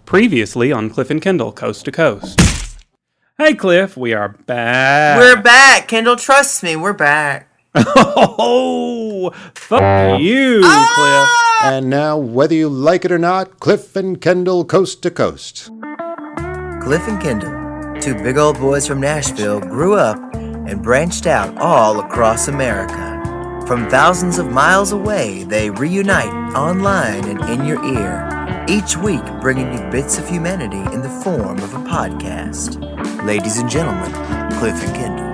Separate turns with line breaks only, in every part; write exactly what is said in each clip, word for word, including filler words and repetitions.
Previously on Cliff and Kendall, Coast to Coast. Hey, Cliff, we are back.
We're back. Kendall, trust me, we're back.
Oh, fuck you,
Ah!
Cliff.
And now, whether you like it or not, Cliff and Kendall, Coast to Coast.
Cliff and Kendall, two big old boys from Nashville, grew up and branched out all across America. From thousands of miles away, they reunite online and in your ear, each week bringing you bits of humanity in the form of a podcast. Ladies and gentlemen, Cliff and Kendall.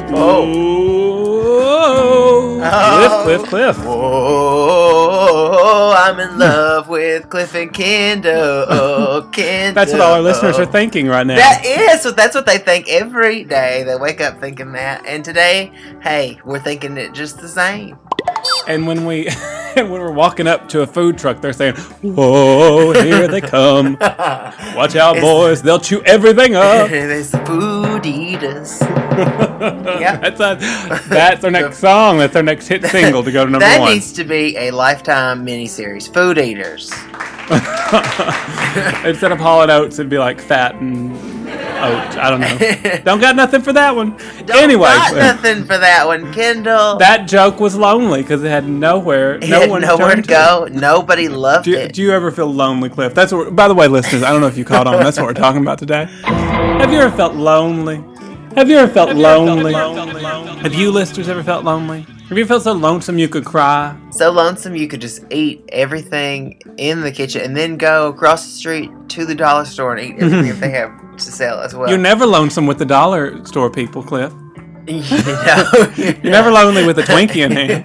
Oh,
Oh.
Cliff, Cliff, Cliff.
Whoa, I'm in love with Cliff and Kendall. Oh, Kendall.
That's what all our listeners are thinking right now.
That is what that's what they think every day. They wake up thinking that, and today, hey, we're thinking it just the same.
And when we when we're walking up to a food truck, they're saying, "Whoa, here they come! Watch out,
It's-
boys! They'll chew everything up."
There's the food eaters. Yep.
That's a, that's our next song. That's our next hit single to go to number
that
one.
needs to be a Lifetime miniseries. Food eaters.
Instead of Hall and Oates, it'd be like Fat and Oats. I don't know. Don't got nothing for that one.
Don't
anyway,
got nothing for that one, Kendall.
that joke was lonely because it had nowhere,
It
no
had
one
nowhere
turn
to go. Nobody loved
Do you,
it.
do you ever feel lonely, Cliff? That's what. By the way, listeners, I don't know if you caught on. That's what we're talking about today. Have you ever felt lonely? Have you ever felt
Have you ever felt
lonely?
lonely?
Have you listeners ever felt lonely? Have you felt so lonesome you could cry?
So lonesome you could just eat everything in the kitchen and then go across the street to the dollar store and eat everything that they have to sell as well.
You're never lonesome with the dollar store people, Cliff.
you know,
You're never lonely with a Twinkie in hand.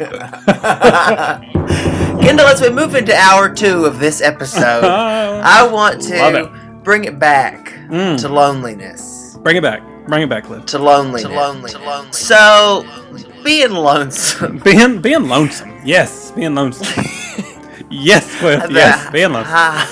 Kendall, as we move into hour two of this episode, I want
Love
to
it.
bring it back
Mm.
to loneliness.
Bring it back. Bring it back, Cliff.
To loneliness. To loneliness. To loneliness. So, being lonesome.
Being being lonesome. Yes, being lonesome. Yes, Cliff. Yes, being lonesome.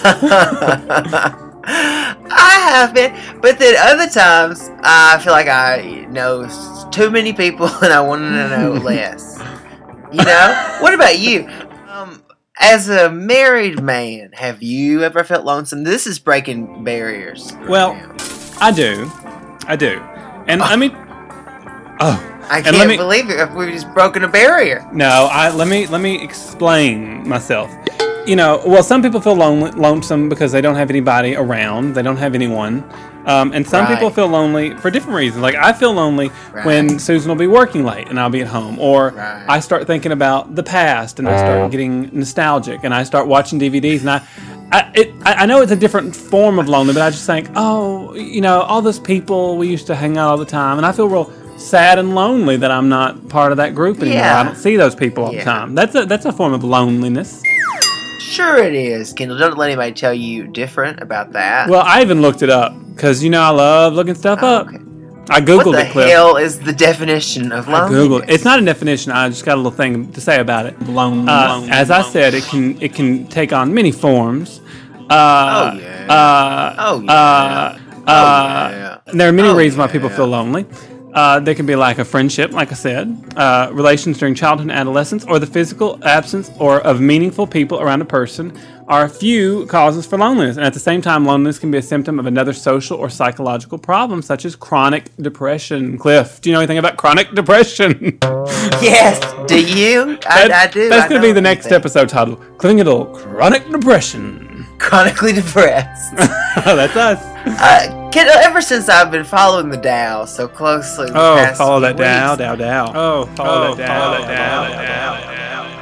I have been, but then other times I feel like I know too many people and I want to know less. You know? What about you? Um, as a married man, have you ever felt lonesome? This is breaking barriers. right
Well,
now.
I do. I do. And I mean, oh.
I
and let
can't
me-
believe it. We've just broken a barrier.
No, I let me let me explain myself. You know, well, some people feel lonely, lonesome because they don't have anybody around. They don't have anyone, um, and some
Right.
people feel lonely for different reasons. Like I feel lonely
Right.
when Susan will be working late and I'll be at home, or
Right.
I start thinking about the past and I start getting nostalgic and I start watching D V Ds and I. I, it, I I know it's a different form of lonely, but I just think, oh, you know, all those people we used to hang out all the time, and I feel real sad and lonely that I'm not part of that group anymore.
Yeah.
I don't see those people all
Yeah.
the time. That's a that's a form of loneliness.
Sure it is, Kendall. Don't let anybody tell you different about that.
Well, I even looked it up because you know I love looking stuff
Oh,
up.
okay.
I googled
What the
it, Cliff.
hell is the definition of
I
loneliness?
googled. It's not a definition. I just got a little thing to say about it.
Lonely,
Uh,
lonely,
as I
lonely.
said, it can it can take on many forms. Uh,
Oh, yeah.
Uh,
Oh, yeah.
Uh,
Oh,
uh,
yeah.
There are many
Oh,
reasons why people
yeah.
feel lonely. Uh, there can be lack of friendship, like I said, uh, relations during childhood and adolescence, or the physical absence or of meaningful people around a person are a few causes for loneliness. And at the same time, loneliness can be a symptom of another social or psychological problem, such as chronic depression. Cliff, do you know anything about chronic depression?
Yes. Do you? I, I do.
That's
I
going to
know
be the next
everything.
episode title. Clinging to chronic depression.
Chronically depressed.
That's us.
uh, Kendall, ever since I've been following the Dow so closely. the
Oh,
past
follow
few
that Dow,
weeks,
Dow, Dow. Oh, follow that Dow,
follow
Dow,
that
Dow,
Dow,
Dow,
Dow,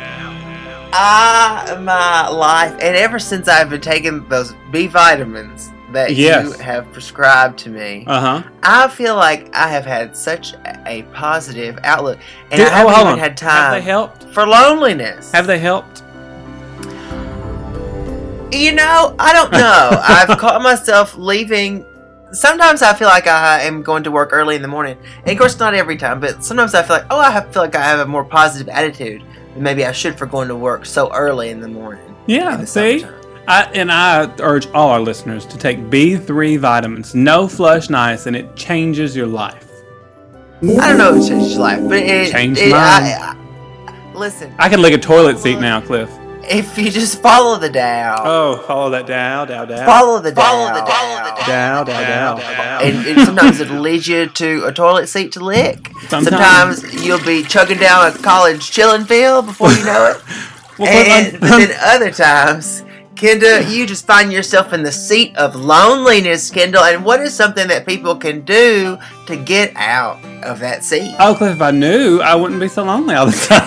I, my life, and ever since I've been taking those B vitamins that
Yes.
you have prescribed to me,
Uh huh.
I feel like I have had such a, a positive outlook, and
Dude,
I haven't
oh, hold
even
on.
had time
Have they helped?
for loneliness.
Have they helped?
You know, I don't know. I've caught myself leaving. Sometimes I feel like I am going to work early in the morning. And of course, not every time, but sometimes I feel like, oh, I have, feel like I have a more positive attitude than maybe I should for going to work so early in the morning.
Yeah,
in the
see?
summertime.
I, and I urge all our listeners to take B three vitamins. No flush nice, and it changes your life.
I don't know if it changed your life, but it
Changed
it,
mine.
I, I, listen,
I can lick a toilet seat now, Cliff.
if you just follow the Tao.
Oh, follow that Tao, Tao, Tao.
Follow the Tao.
Follow the Tao.
Tao, Tao, Tao, Tao.
And, and sometimes it'll lead you to a toilet seat to lick.
Sometimes.
Sometimes you'll be chugging down a college chilling pill before you know it.
Well,
and
but,
then other times, Kenda, you just find yourself in the seat of loneliness, Kendall. And what is something that people can do to get out of that seat?
Oh, Cliff, if I knew, I wouldn't be so lonely all the time.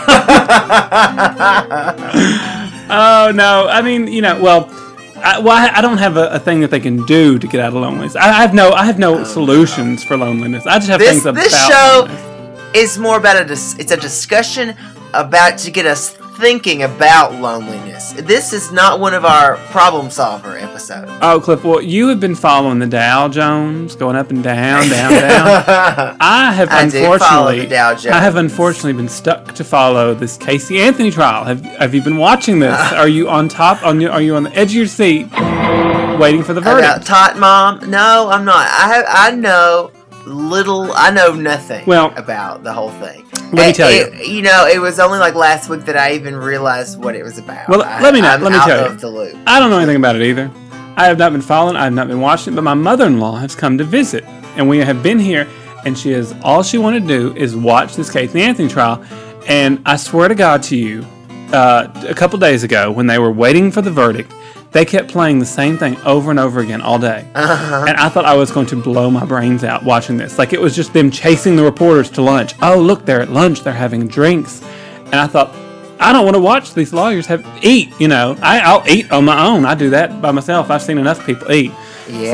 Oh, no. I mean, you know, well, I, well, I, I don't have a, a thing that they can do to get out of loneliness. I, I have no I have no oh, solutions no. for loneliness. I just have
this,
things about
This show
loneliness.
is more about a, dis- it's a discussion about to get us thinking about loneliness. This is not one of our problem solver episodes.
Oh, Cliff, well, you have been following the Dow Jones, going up and down, down, down. I have
I
unfortunately,
the Dow Jones.
I have unfortunately been stuck to follow this Casey Anthony trial. Have Have you been watching this? Are you on top? On your, Are you on the edge of your seat, waiting for the verdict?
About Tot Mom? No, I'm not. I have. I know little. I know nothing.
Well,
about the whole thing.
Let me tell
it,
you.
You know, it was only like last week that I even realized what it was about.
Well,
I,
let me know.
I'm
let me
out
tell
of
you.
The loop.
I don't know anything about it either. I have not been following. I have not been watching it. But my mother-in-law has come to visit, and we have been here. And she is all she wanted to do is watch this Casey Anthony trial. And I swear to God to you, uh, a couple days ago when they were waiting for the verdict, they kept playing the same thing over and over again all day.
Uh-huh.
And I thought I was going to blow my brains out watching this. Like, it was just them chasing the reporters to lunch. Oh, look, they're at lunch. They're having drinks. And I thought, I don't want to watch these lawyers have eat, you know. I, I'll eat on my own. I do that by myself. I've seen enough people eat.
Yeah.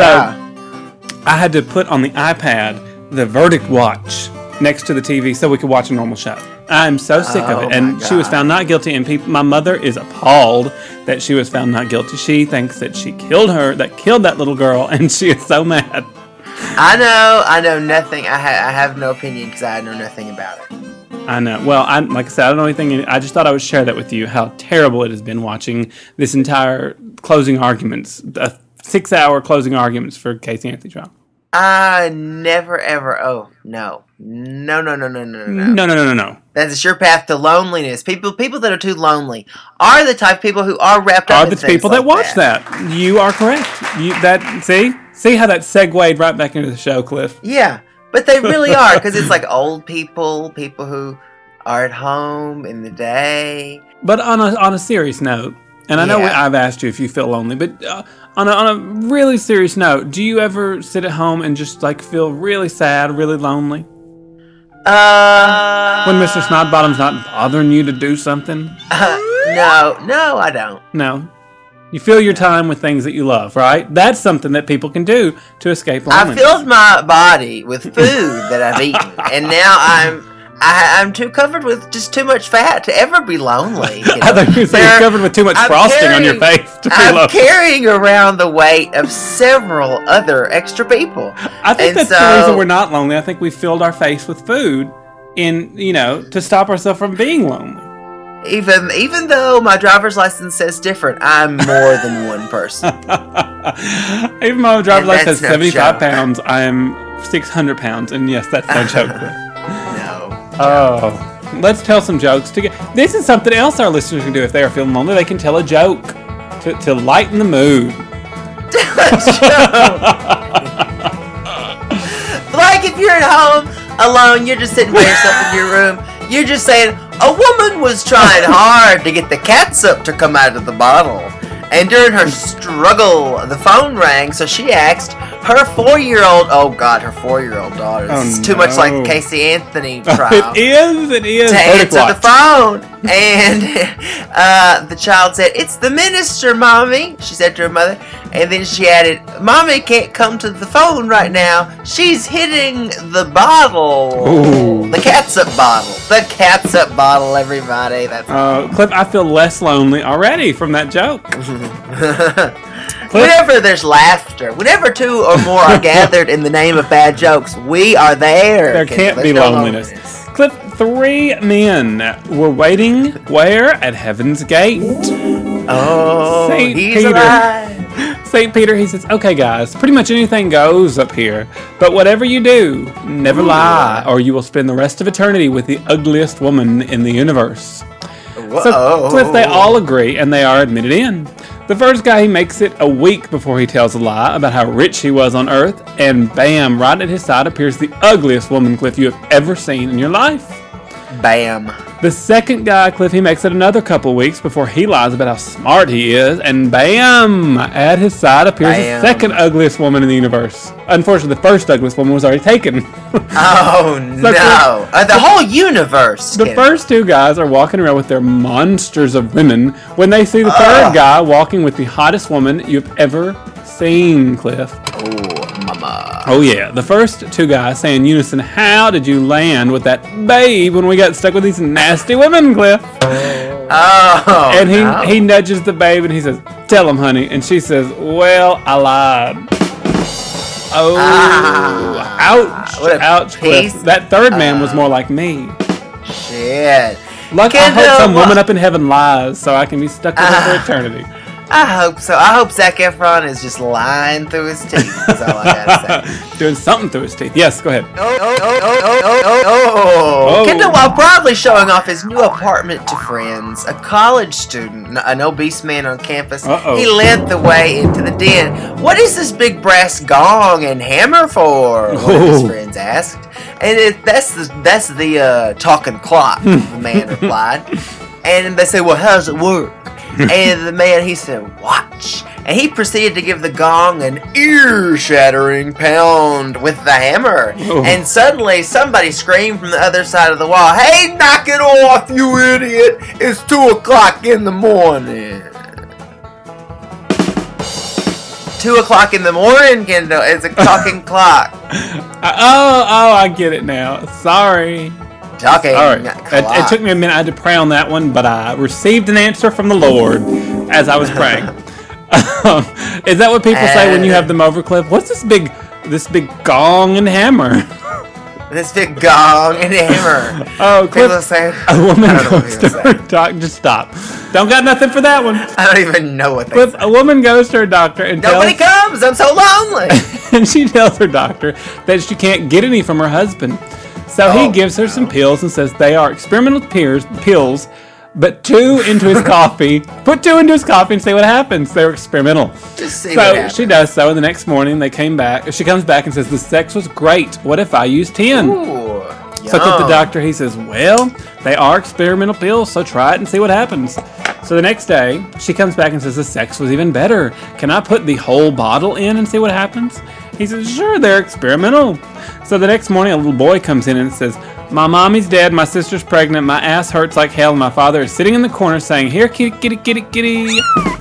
So I had to put on the iPad the verdict watch next to the T V so we could watch a normal show. I'm so sick
oh
of it. And
God.
she was found not guilty, and people, my mother is appalled that she was found not guilty. She thinks that she killed her, that killed that little girl, and she is so mad.
I know, I know nothing. I, ha- I have no opinion because I know nothing about it.
I know. Well, I like I said, I don't know anything. I just thought I would share that with you, how terrible it has been watching this entire closing arguments, uh, six-hour closing arguments for Casey Anthony trial.
I never ever. Oh no, no, no, no, no, no, no,
No, no, no, no, no.
That's a sure path to loneliness. People, people that are too lonely are the type of people who are wrapped up.
Are
in
the
things
people
like
that watch that. that? You are correct. You that see see how that segued right back into the show, Cliff.
Yeah, but they really are, because it's like old people, people who are at home in the day.
But on a on a serious note, and I know
Yeah.
we, I've asked you if you feel lonely, but uh, on a, on a really serious note, do you ever sit at home and just like feel really sad, really lonely?
Uh,
When Mister Snodbottom's not bothering you to do something?
uh, no, no, I don't.
No. You fill your time with things that you love, right? That's something that people can do to escape
I
loneliness.
filled my body with food that I've eaten, and now I'm I, I'm too covered with just too much fat to ever be lonely. You know?
I thought you were saying
There-
you're covered with too much
I'm
frosting on your
carrying-
face to be
I'm
lonely.
carrying around the weight of several other extra people.
I think
and
that's
so,
the reason we're not lonely. I think we filled our face with food in, you know, to stop ourselves from being lonely.
Even even though my driver's license says different, I'm more than one person.
Even though my driver's
And
license
that's
says
no
seventy-five
joke.
pounds, I am six hundred pounds. And yes, that's no joke.
No.
Oh, let's tell some jokes. To get, this is something else our listeners can do if they are feeling lonely. They can tell a joke to, to lighten the mood.
Like if you're at home alone, you're just sitting by yourself in your room, you're just saying, a woman was trying hard to get the catsup to come out of the bottle. And during her struggle, the phone rang, so she asked her four-year-old, oh God, her four-year-old daughter.
Oh,
This is too much
no.
like Casey Anthony trial.
It is, it is.
To
Verdict
answer the
watch.
phone. And uh, the child said, it's the minister, Mommy, she said to her mother. And then she added, Mommy can't come to the phone right now. She's hitting the bottle.
Ooh.
The catsup bottle. The catsup bottle, everybody. That's
Uh, Cliff, I feel less lonely already from that joke. Cliff,
Whenever there's laughter, whenever two or more are gathered in the name of bad jokes, we are there.
there
Kendall.
can't
There's
be
no
loneliness. Cliff, three men were waiting where? At Heaven's Gate.
Oh,
Saint
he's
Peter.
alive.
Saint Peter, he says, okay, guys, pretty much anything goes up here. But whatever you do, never lie, or you will spend the rest of eternity with the ugliest woman in the universe. So, Cliff, they all agree, and they are admitted in. The first guy, he makes it a week before he tells a lie about how rich he was on Earth, and bam, right at his side appears the ugliest woman, Cliff, you have ever seen in your life.
Bam.
The second guy, Cliff, he makes it another couple weeks before he lies about how smart he is, and bam, at his side appears
Bam.
the second ugliest woman in the universe. Unfortunately, the first ugliest woman was already taken.
Oh, no. Uh, the whole universe.
The
Ken.
first two guys are walking around with their monsters of women when they see the third
Ugh.
guy walking with the hottest woman you've ever seen, Cliff.
Oh, mama.
Oh, yeah. The first two guys say in unison, how did you land with that babe when we got stuck with these nasty women, Cliff?
Oh,
And he,
no.
he nudges the babe and he says, tell him, honey. And she says, well, I lied. Oh,
Ah,
ouch,
what a
ouch,
piece
Cliff. That third man was more like me.
Shit.
Like, I hope
Kendall,
some woman
what-
up in heaven lies so I can be stuck with her for eternity.
I hope so. I hope Zac Efron is just lying through his teeth. That's all I gotta say.
Doing something through his teeth. Yes, go ahead.
Oh, oh, oh, oh, oh, oh, oh.
Oh.
Kendall, while proudly showing off his new apartment to friends, a college student, an obese man on campus,
Uh-oh.
he led the way into the den. What is this big brass gong and hammer for? One of his
Oh.
friends asked. And it, that's the that's the uh, talking clock, the man replied. And they say, well, how does it work? And the man, he said, watch. And he proceeded to give the gong an ear-shattering pound with the hammer.
Oh.
And suddenly, somebody screamed from the other side of the wall, hey, knock it off, you idiot! It's two o'clock in the morning. Two o'clock in the morning, Kendall. It's a talking clock.
Uh, oh, oh, I get it now. Sorry.
Talking
All right.
clock.
It, it took me a minute. I had to pray on that one, but I received an answer from the Lord as I was praying. um, is that what people say when you have them over, Cliff? What's this big, this big gong and hammer?
This big gong and hammer.
Oh,
People
Cliff.
say,
A woman
I don't know what
goes
you're
to
gonna
her doctor. Just stop. Don't got nothing for that one.
I don't even know what they
Cliff,
say.
a woman goes to her doctor and
Nobody
tells,
comes. I'm so lonely.
and she tells her doctor that she can't get any from her husband. So he
Oh,
gives her
no.
some pills and says they are experimental peers, pills, but two into his coffee. Put two into his coffee and see what happens. They're experimental.
Just see what
So
happens.
she does so, and the next morning they came back. She comes back and says the sex was great. What if I used ten?
Ooh,
So Cliff the
yum.
doctor, he says, well, they are experimental pills, so try it and see what happens. So the next day, she comes back and says the sex was even better. Can I put the whole bottle in and see what happens? He says, sure, they're experimental. So the next morning, a little boy comes in and says, my mommy's dead, my sister's pregnant, my ass hurts like hell, and my father is sitting in the corner saying, here, kitty, kitty, kitty, kitty.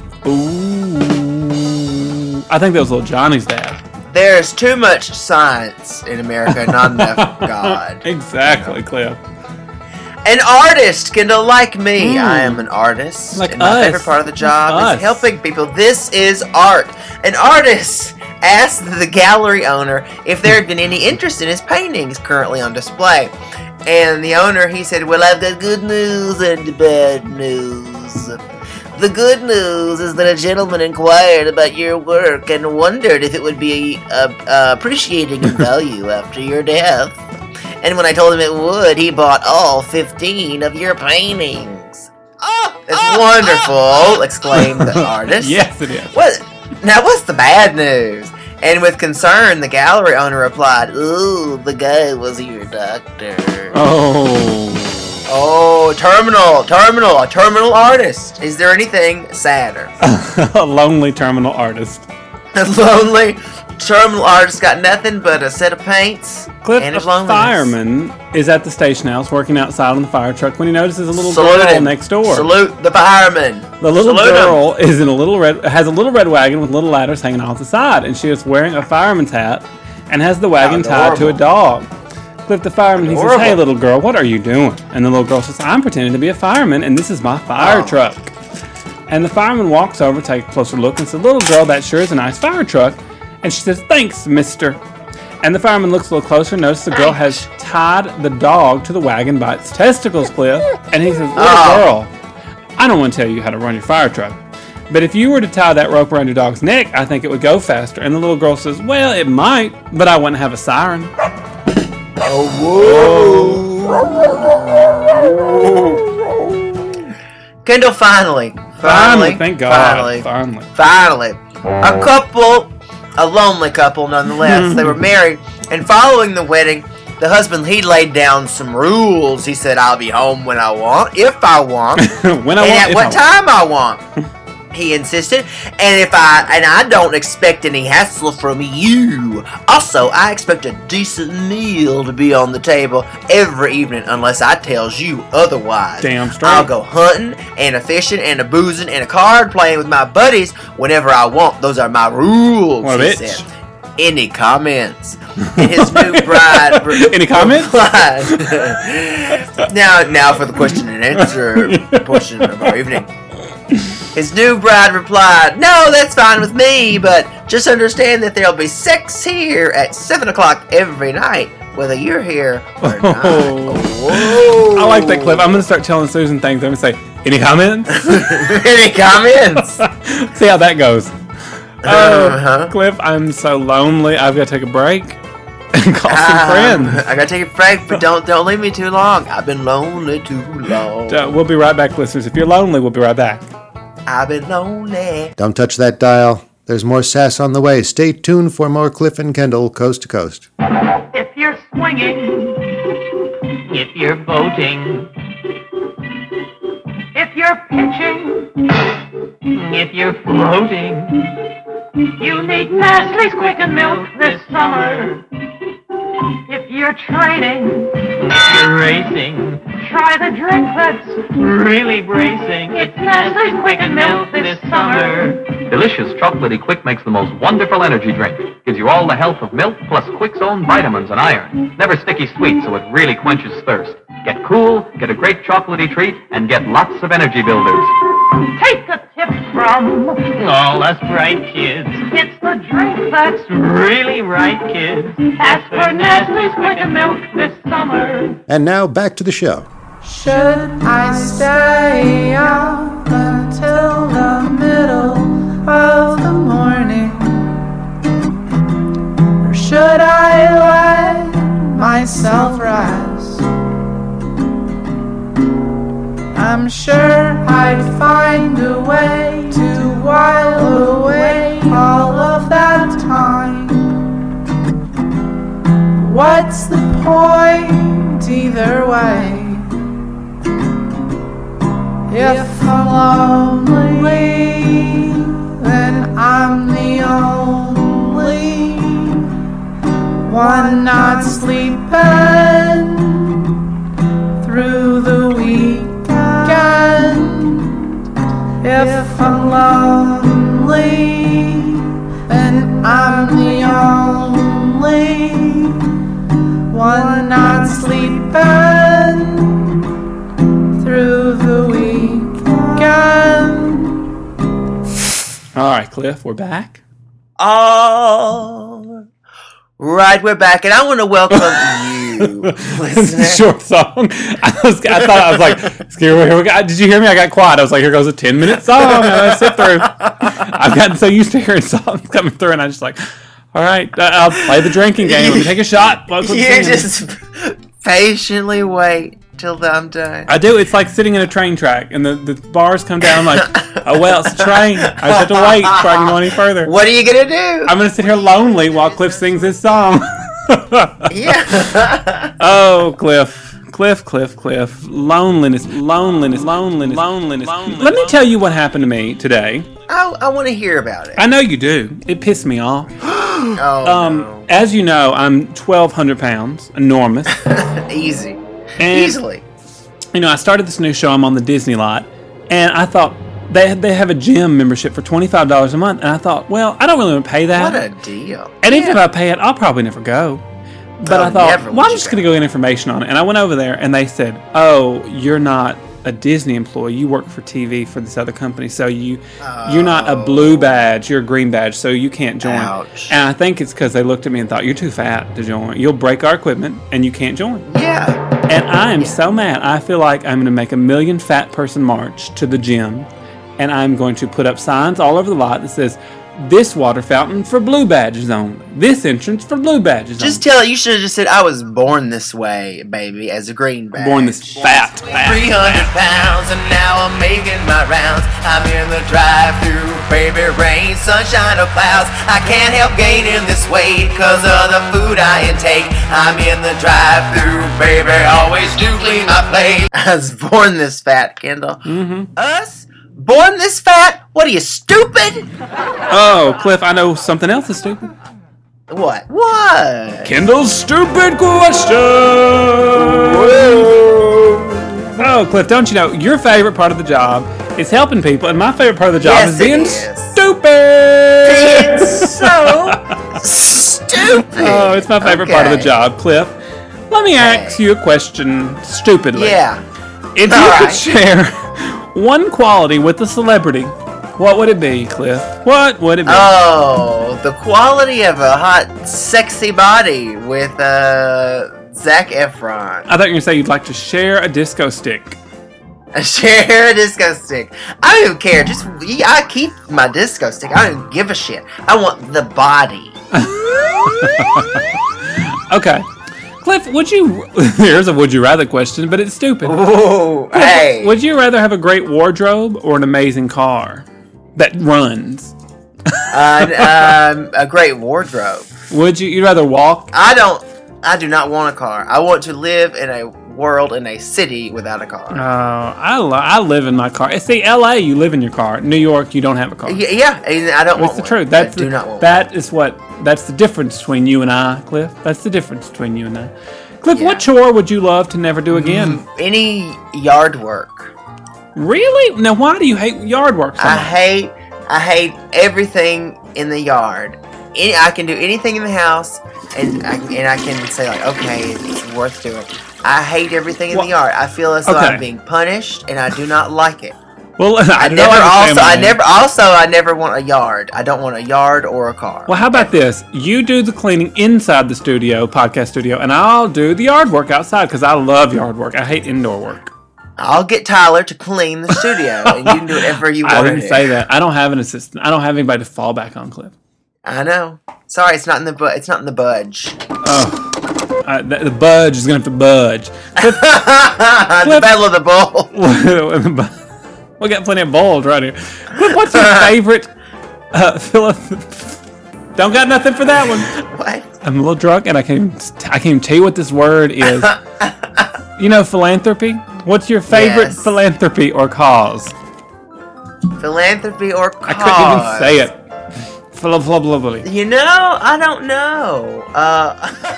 Ooh. I think that was little Johnny's dad.
There's too much science in America, not enough God.
Exactly, Cliff.
An artist, Kendall, like me. I am an artist.
Like
and my
us.
favorite part of the job
Like
is
us.
helping people. This is art. An artist asked the gallery owner if there had been any interest in his paintings currently on display. And the owner, he said, well, I've got good news and bad news. The good news is that a gentleman inquired about your work and wondered if it would be uh, uh, appreciating in value after your death. And when I told him it would, he bought all fifteen of your paintings. Oh, it's wonderful! Exclaimed the artist.
Yes, it is.
What? Now, what's the bad news? And with concern, the gallery owner replied, ooh, the guy was your doctor.
Oh.
Oh, terminal, terminal, a terminal artist. Is there anything sadder?
A lonely terminal artist.
A lonely terminal artist got nothing but a set of paints
Cliff,
and
a
his loneliness.
fireman, is at the station house working outside on the fire truck when he notices a little
Salute
girl
him.
next door.
Salute the fireman.
The little
Salute him.
girl is in a little red has a little red wagon with little ladders hanging off the side, and she is wearing a fireman's hat and has the wagon tied to a
adorable.
dog. Cliff the fireman, he says,
Adorable.
hey little girl, what are you doing? And the little girl says, I'm pretending to be a fireman and this is my fire
Oh.
truck. And the fireman walks over, takes a closer look and says, little girl, that sure is a nice fire truck. And she says, thanks, mister. And the fireman looks a little closer and notices the girl has tied the dog to the wagon by its testicles, Cliff. And he says, little
Oh.
girl, I don't want to tell you how to run your fire truck. But if you were to tie that rope around your dog's neck, I think it would go faster. And the little girl says, well, it might, but I wouldn't have a siren.
Kendall, finally.
Finally,
Finally.
thank God.
Finally.
Finally.
Finally. A couple, a lonely couple nonetheless. They were married, and following the wedding, the husband, he laid down some rules. He said, I'll be home when I want, if I want,
when I
and
want,
at
if
what
I
time I want. He insisted, and if I and I don't expect any hassle from you. Also, I expect a decent meal to be on the table every evening, unless I tells you otherwise.
Damn straight.
I'll go hunting and a fishing and a boozing and a card playing with my buddies whenever I want. Those are my rules.
What a
he
bitch.
said. Any comments? And his new bride. re-
Any comments?
replied- now, now for the question and answer portion of our evening. His new bride replied, no, that's fine with me, but just understand that there'll be sex here at seven o'clock every night, whether you're here or not.
Oh. I like that clip. I'm going to start telling Susan things. I'm going to say, any comments?
Any comments?
See how that goes. Oh,
Uh-huh.
Cliff, I'm so lonely. I've got to take a break and call some
Um,
friends.
I gotta take a break, but don't don't leave me too long. I've been lonely too long.
Uh, we'll be right back, listeners. If you're lonely, we'll be right back.
I've been lonely.
Don't touch that dial. There's more sass on the way. Stay tuned for more Cliff and Kendall, coast to coast.
If you're swinging, if you're boating, if you're pitching, if you're floating, you need Nestle's Quicken Milk this summer. If you're training, if you're racing, try the drink that's really bracing. It's Nestle's Quicken Milk this summer.
Delicious chocolatey Quick makes the most wonderful energy drink. Gives you all the health of milk plus Quick's own vitamins and iron. Never sticky sweet, so it really quenches thirst. Get cool, get a great chocolatey treat, and get lots of energy builders.
Take a tip from all us bright kids. It's the drink that's really right, kids. Ask for Nestle's Quicken Milk this summer.
And now back to the show.
Should I stay up until the middle of the morning? Or should I let myself rest? I'm sure I'd find a way to while away all of that time. What's the point either way? If I'm lonely, then I'm the only one not sleeping through the weekend. If I'm lonely, then I'm the only one not sleeping through the weekend.
All right, Cliff, we're back.
All right, we're back, and I want to welcome you,
It's a
listener.
short song. I, was, I thought I was like, here we, here we go. Did you hear me? I got quiet. I was like, here goes a ten minute song. And I sit through. I've gotten so used to hearing songs coming through, and I just like, all right, I'll play the drinking game. Let me take a shot. While Cliff's
You
singing.
just patiently wait till I'm done.
I do. It's like sitting in a train track, and the, the bars come down. I'm like, oh well, it's a train. I just have to wait before I can go any further.
What are you gonna do?
I'm gonna sit here lonely while Cliff sings this song.
yeah.
Oh, Cliff. Cliff, Cliff, Cliff. Loneliness, loneliness, loneliness, loneliness. Let me tell you what happened to me today.
I, I want to hear about it.
I know you do. It pissed me off.
Oh,
Um, as you know, I'm twelve hundred pounds, enormous.
no. Easy.
And,
Easily.
You know, I started this new show. I'm on the Disney lot, and I thought they they have a gym membership for twenty-five dollars a month, and I thought, well, I don't really want to pay that.
What a deal.
And even if I pay it, I'll probably never go. But
Oh,
I thought,
never
well,
would
I'm
you
just
go.
going to go get information on it. And I went over there, and they said, oh, you're not a Disney employee. You work for T V for this other company. So you, you're not a blue badge. You're a green badge, so you can't join.
Ouch.
And I think it's because they looked at me and thought, you're too fat to join. You'll break our equipment, and you can't join.
Yeah.
And I am so mad. I feel like I'm going to make a million fat person march to the gym. And I'm going to put up signs all over the lot that says, This water fountain for blue badges only. This entrance for blue badges
Just
only.
tell you should have just said I was born this way, baby, as a green badge.
Born this fat, fat.
three hundred pounds and now I'm making my rounds. I'm in the drive-thru, baby, rain, sunshine or clouds. I can't help gaining this weight cause of the food I intake. I'm in the drive-thru, baby, always do clean my plate. I was born this fat, Kendall.
Mm-hmm.
Us? Born this fat? What are you, stupid?
Oh, Cliff, I know something else is stupid.
What? What?
Kendall's stupid question. Oh, Cliff, don't you know your favorite part of the job is helping people, and my favorite part of the job
Yes,
is being
it is.
stupid.
It's so stupid.
Oh, it's my favorite part of the
Okay.
job, Cliff. Let me ask you a question stupidly.
Yeah.
If you
All
could
right.
share one quality with a celebrity, what would it be, Cliff? What would it be?
Oh, the quality of a hot, sexy body with uh, Zac Efron.
I thought you were going to say you'd like to share a disco stick.
Share a disco stick. I don't even care. Just I keep my disco stick. I don't even give a shit. I want the body.
Okay. Cliff, would you... Here's a would you rather question, but it's stupid.
Ooh, hey.
Would you rather have a great wardrobe or an amazing car that runs?
uh, um, a great wardrobe.
Would you... You'd rather walk?
I don't. I do not want a car. I want to live in a world in a city without a car.
Uh, I, lo- I live in my car. See, L A, you live in your car. New York, you don't have a car.
Yeah, yeah, and I don't want
That's the
one.
truth. That's
I do
the,
not want
that is what that's the difference between you and I, Cliff. That's the difference between you and I. Cliff,
Yeah.
what chore would you love to never do again?
one. Any yard work.
Really? Now, why do you hate yard work so
I
much?
hate. I hate everything in the yard. Any, I can do anything in the house, and I, and I can say like, okay, it's worth doing. I hate everything in
Well,
the yard. I feel as though
okay.
I'm being punished, and I do not like it.
Well, I,
I
know
never
I
also. I
understand, man.
never also. I never want a yard. I don't want a yard or a car.
Well, how about this? You do the cleaning inside the studio, podcast studio, and I'll do the yard work outside because I love yard work. I hate indoor work.
I'll get Tyler to clean the studio, and you can do whatever you want.
I
to
didn't
do.
say that. I don't have an assistant. I don't have anybody to fall back on, Cliff.
I know. Sorry, it's not in the bu- It's not in the budge.
Oh, I, the, the budge is gonna have to budge. Cliff,
the Battle of the Bull.
we got plenty of bowls right here. Cliff, what's your favorite? Uh, Philip, don't got nothing for that one.
What?
I'm a little drunk, and I can't. Even, I can't even tell you what this word is. You know, philanthropy. What's your favorite
Yes.
philanthropy or cause?
Philanthropy or cause?
I couldn't even say it. Phil- blah, blah, blah, blah.
You know, I don't know. Uh,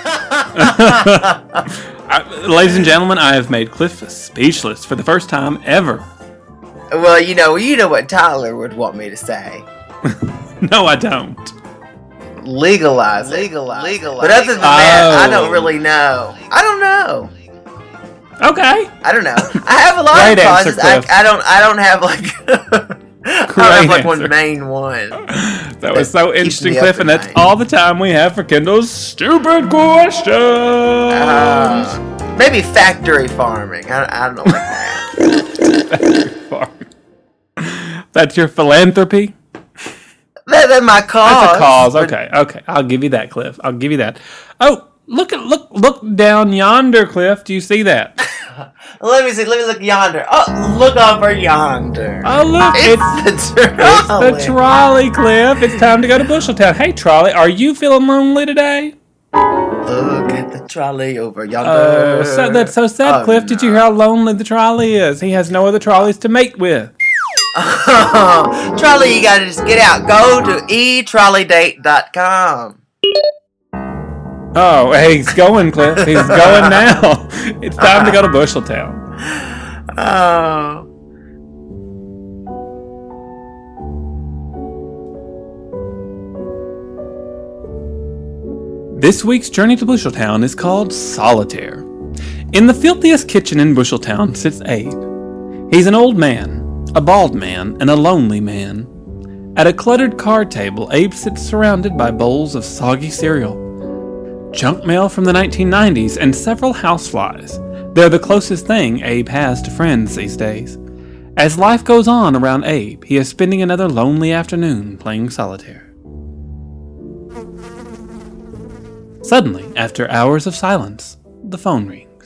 I, ladies and gentlemen, I have made Cliff speechless for the first time ever.
well, you know, you know what Tyler would want me to say.
No, I don't.
Legalize, it. legalize, legalize. But other than that, I don't
Oh.
really know. I don't know.
Okay.
I don't know. I have a lot
Great
of
answer,
causes. I,
Cliff.
I don't. I don't have like. I don't
Great
have like
answer.
one main one.
That was so
keeps
interesting,
me up
Cliff,
at
and that's
night.
all the time we have for Kendall's stupid questions.
Uh, maybe factory farming. I, I don't like that.
That's your philanthropy?
that, that's my cause.
That's a cause.
but-
Okay, okay. I'll give you that, Cliff. I'll give you that. Oh, look at look look down yonder, Cliff. Do you see that?
Let me see. Let me look yonder. Oh, look over yonder.
Oh, look,
It's, the
It's
trolley.
the trolley, Cliff. It's time to go to Busheltown. Hey, trolley, are you feeling lonely today?
Look at the trolley over yonder.
Oh, so, that's so sad,
Oh,
Cliff. Did you hear how lonely the trolley is? He has no other trolleys to mate with.
Trolley, you gotta just get out. Go to e trolley date dot com.
Oh, hey, he's going, Cliff. He's going now. It's time to go to Busheltown.
Oh.
This week's journey to Busheltown is called Solitaire. In the filthiest kitchen in Busheltown sits Abe. He's an old man, a bald man, and a lonely man. At a cluttered card table, Abe sits surrounded by bowls of soggy cereal, junk mail from the nineteen nineties, and several houseflies. They're the closest thing Abe has to friends these days. As life goes on around Abe, he is spending another lonely afternoon playing solitaire. Suddenly, after hours of silence, the phone rings.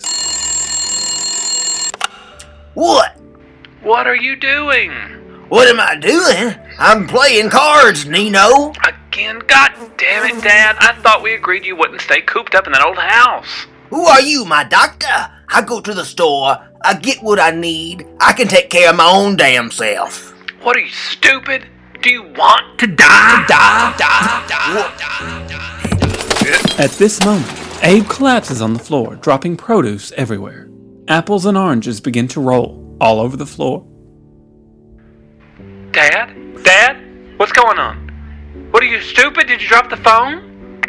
What?
What are you doing?
What am I doing? I'm playing cards, Nino.
Again? God damn it, Dad. I thought we agreed you wouldn't stay cooped up in that old house.
Who are you, my doctor? I go to the store, I get what I need, I can take care of my own damn self.
What are you, stupid? Do you want to die?
Die, die, die, die, die.
At this moment, Abe collapses on the floor, dropping produce everywhere. Apples and oranges begin to roll all over the floor.
Dad? Dad? What's going on? What are you, stupid? Did you drop the phone?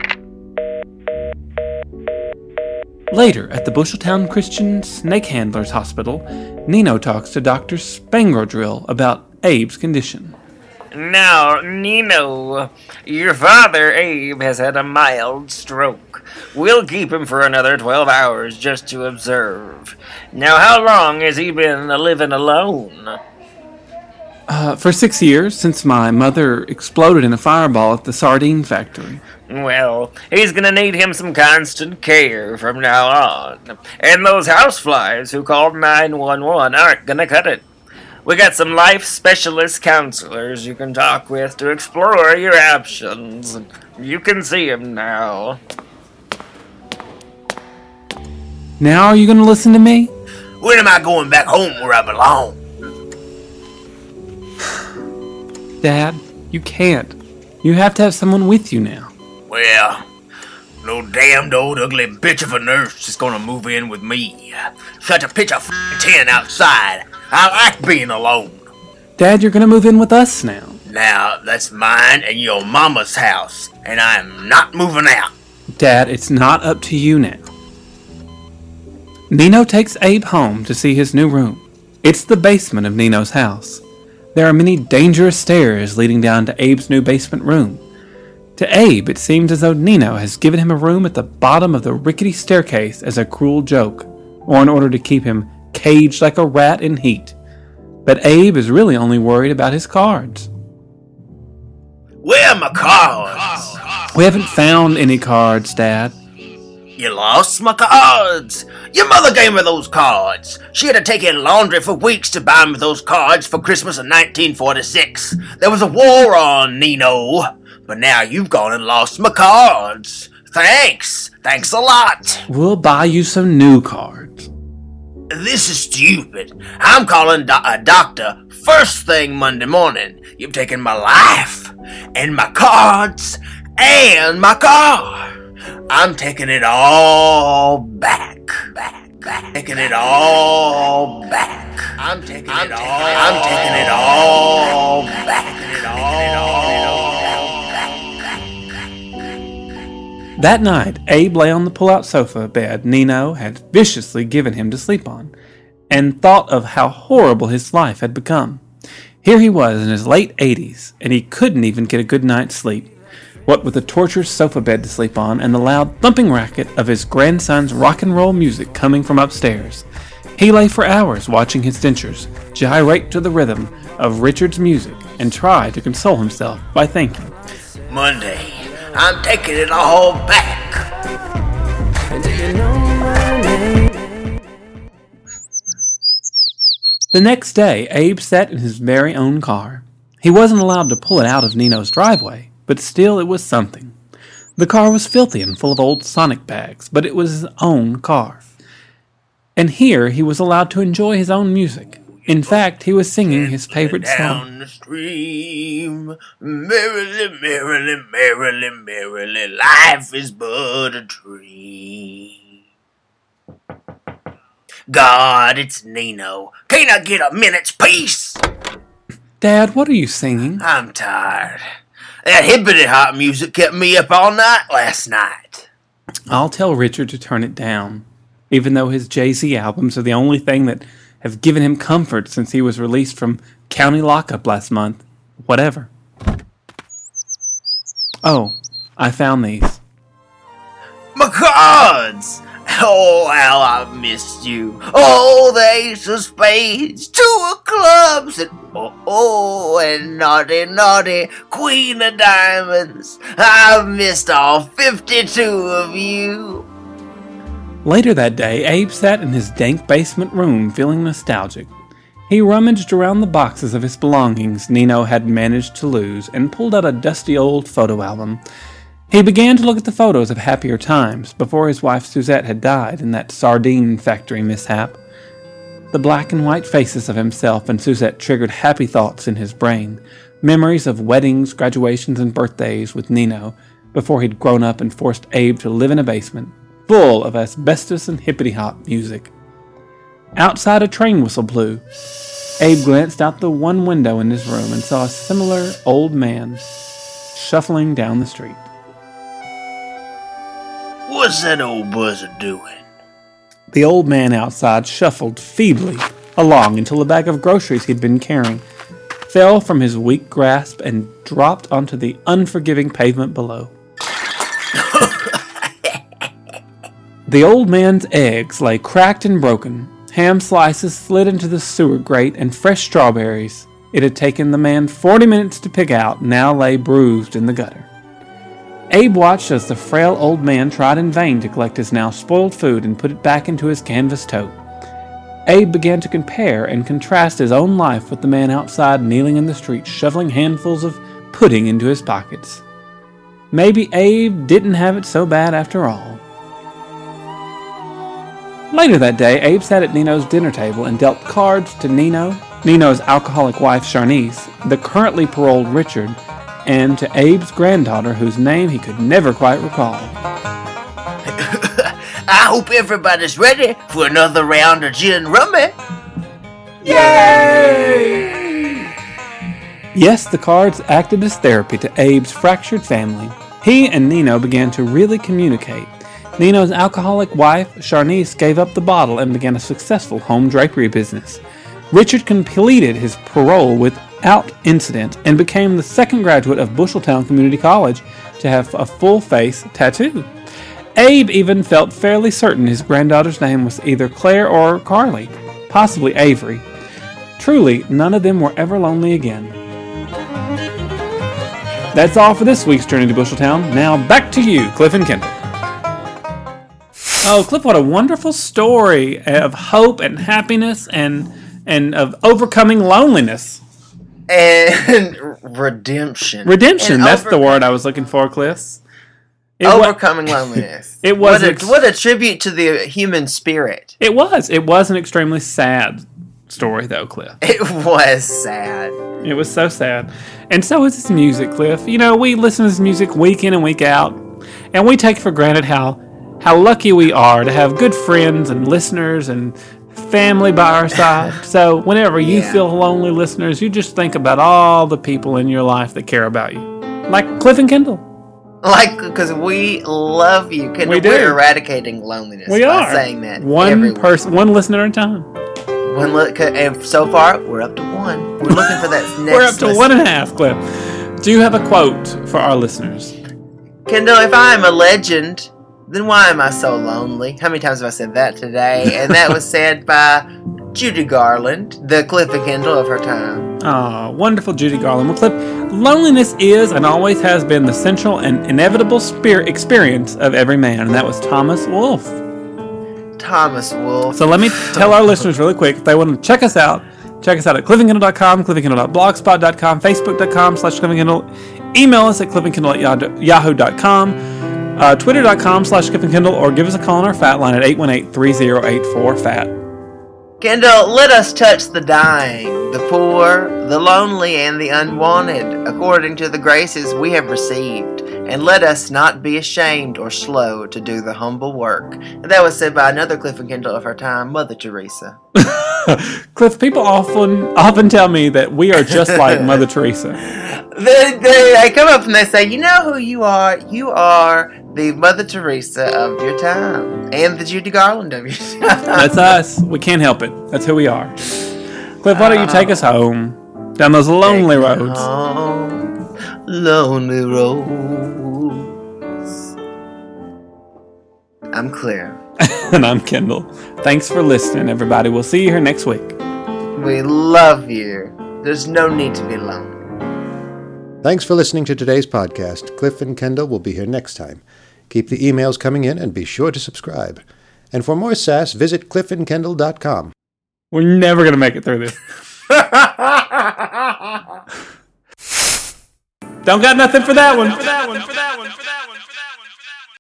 Later, at the Busheltown Christian Snake Handlers Hospital, Nino talks to Doctor Spangodrill about Abe's condition.
Now, Nino, your father, Abe, has had a mild stroke. We'll keep him for another twelve hours just to observe. Now, how long has he been living alone?
Uh, for six years, since my mother exploded in a fireball at the sardine factory.
Well, he's gonna need him some constant care from now on. And those houseflies who called nine one one aren't gonna cut it. We got some life specialist counselors you can talk with to explore your options. You can see him now.
Now are you going to listen to me?
When am I going back home where I belong?
Dad, you can't. You have to have someone with you now.
Well, no damned old ugly bitch of a nurse is gonna move in with me. Such a pitch of f***ing tin outside. I like being alone.
Dad, you're going to move in with us now.
Now, that's mine and your mama's house, and I am not moving out.
Dad, it's not up to you now. Nino takes Abe home to see his new room. It's the basement of Nino's house. There are many dangerous stairs leading down to Abe's new basement room. To Abe, it seems as though Nino has given him a room at the bottom of the rickety staircase as a cruel joke, or in order to keep him caged like a rat in heat. But Abe is really only worried about his cards.
Where are my cards?
We haven't found any cards, Dad.
You lost my cards. Your mother gave me those cards. She had to take in laundry for weeks to buy me those cards for Christmas in nineteen forty-six. There was a war on, Nino. But now you've gone and lost my cards. Thanks. Thanks a lot.
We'll buy you some new cards.
This is stupid. I'm calling do- a doctor first thing Monday morning. You've taken my life, and my cards, and my car. I'm taking it all back. Back, back. Taking it all back. I'm taking it all. I'm taking it all back. Taking it all back.
That night, Abe lay on the pull-out sofa bed Nino had viciously given him to sleep on, and thought of how horrible his life had become. Here he was in his late eighties, and he couldn't even get a good night's sleep, what with a torturous sofa bed to sleep on and the loud thumping racket of his grandson's rock and roll music coming from upstairs. He lay for hours watching his dentures gyrate to the rhythm of Richard's music and tried to console himself by thinking,
Monday. I'm taking it all back.
The next day, Abe sat in his very own car. He wasn't allowed to pull it out of Nino's driveway, but still it was something. The car was filthy and full of old Sonic bags, but it was his own car. And here he was allowed to enjoy his own music. In fact, he was singing his favorite song.
Down the stream, merrily, merrily, merrily, merrily, life is but a dream. God, it's Nino. Can't I get a minute's peace?
Dad, what are you singing?
I'm tired. That hippity hop music kept me up all night last night.
I'll tell Richard to turn it down, even though his Jay-Z albums are the only thing that have given him comfort since he was released from county lockup last month. Whatever. Oh, I found these.
My cards!
Oh, how I've missed you. Oh, the ace of spades, two of clubs, and oh, oh, and naughty, naughty queen of diamonds. I've missed all fifty-two of you.
Later that day, Abe sat in his dank basement room feeling nostalgic. He rummaged around the boxes of his belongings Nino had managed to lose and pulled out a dusty old photo album. He began to look at the photos of happier times before his wife Suzette had died in that sardine factory mishap. The black and white faces of himself and Suzette triggered happy thoughts in his brain, memories of weddings, graduations, and birthdays with Nino before he'd grown up and forced Abe to live in a basement full of asbestos and hippity-hop music. Outside, a train whistle blew. Abe glanced out the one window in his room and saw a similar old man shuffling down the street.
What's that old buzzer doing?
The old man outside shuffled feebly along until the bag of groceries he'd been carrying fell from his weak grasp and dropped onto the unforgiving pavement below. The old man's eggs lay cracked and broken. Ham slices slid into the sewer grate, and fresh strawberries it had taken the man forty minutes to pick out now lay bruised in the gutter. Abe watched as the frail old man tried in vain to collect his now spoiled food and put it back into his canvas tote. Abe began to compare and contrast his own life with the man outside kneeling in the street shoveling handfuls of pudding into his pockets. Maybe Abe didn't have it so bad after all. Later that day, Abe sat at Nino's dinner table and dealt cards to Nino, Nino's alcoholic wife Charnice, the currently paroled Richard, and to Abe's granddaughter, whose name he could never quite recall.
I hope everybody's ready for another round of gin rummy.
Yay! Yes, the cards acted as therapy to Abe's fractured family. He and Nino began to really communicate. Nino's alcoholic wife, Charnice, gave up the bottle and began a successful home drapery business. Richard completed his parole without incident and became the second graduate of Busheltown Community College to have a full face tattoo. Abe even felt fairly certain his granddaughter's name was either Claire or Carly, possibly Avery. Truly, none of them were ever lonely again. That's all for this week's Journey to Busheltown. Now back to you, Cliff and Kendall. Oh, Cliff, what a wonderful story of hope and happiness and and of overcoming loneliness.
And redemption.
Redemption,
and
that's
over-
the word I was looking for, Cliff. It
overcoming wa- loneliness.
It was
what a,
ex-
what a tribute to the human spirit.
It was. It was an extremely sad story, though, Cliff.
It was sad.
It was so sad. And so is this music, Cliff. You know, we listen to this music week in and week out, and we take for granted how how lucky we are to have good friends and listeners and family by our side. So whenever you
Yeah.
feel lonely, listeners, you just think about all the people in your life that care about you. Like Cliff and Kendall.
Like, because we love you. Kendall,
We do.
We're eradicating loneliness
We
by
are.
saying that.
One
every week.
person, one listener at a time.
One look, and so far, we're up to one. We're looking for that next
We're up to
listen.
one and a half, Cliff. Do you have a quote for our listeners?
Kendall, if I am a legend, then why am I so lonely? How many times have I said that today? And that was said by Judy Garland, the Cliff and Kendall of her time.
Oh, wonderful Judy Garland. Well, Cliff, loneliness is and always has been the central and inevitable spirit experience of every man, and that was Thomas Wolfe.
Thomas Wolfe.
So let me tell our listeners really quick, if they want to check us out, check us out at cliff and kendall dot com, cliff and kendall dot blogspot dot com, facebook dot com slash cliff and kendall, email us at cliff and kendall at yahoo dot com, uh, twitter dot com slash cliff and kendall, or give us a call on our fat line at eight one eight, three oh eight four, F A T.
Kendall, let us touch the dying, the poor, the lonely, and the unwanted, according to the graces we have received, and let us not be ashamed or slow to do the humble work. And that was said by another Cliff and Kendall of her time, Mother Teresa.
Cliff, people often often tell me that we are just like Mother Teresa.
They, they, they come up and they say, you know who you are? You are the Mother Teresa of your time, and the Judy Garland of your time.
That's us. We can't help it. That's who we are. Cliff, why don't you take us home down those lonely roads?
Home, lonely roads. I'm Claire.
And I'm Kendall. Thanks for listening, everybody. We'll see you here next week.
We love you. There's no need to be lonely.
Thanks for listening to today's podcast. Cliff and Kendall will be here next time. Keep the emails coming in and be sure to subscribe. And for more sass, visit cliff and kendall dot com.
We're never going to make it through this. Don't got nothing for that one. For that one. For that one. For that one.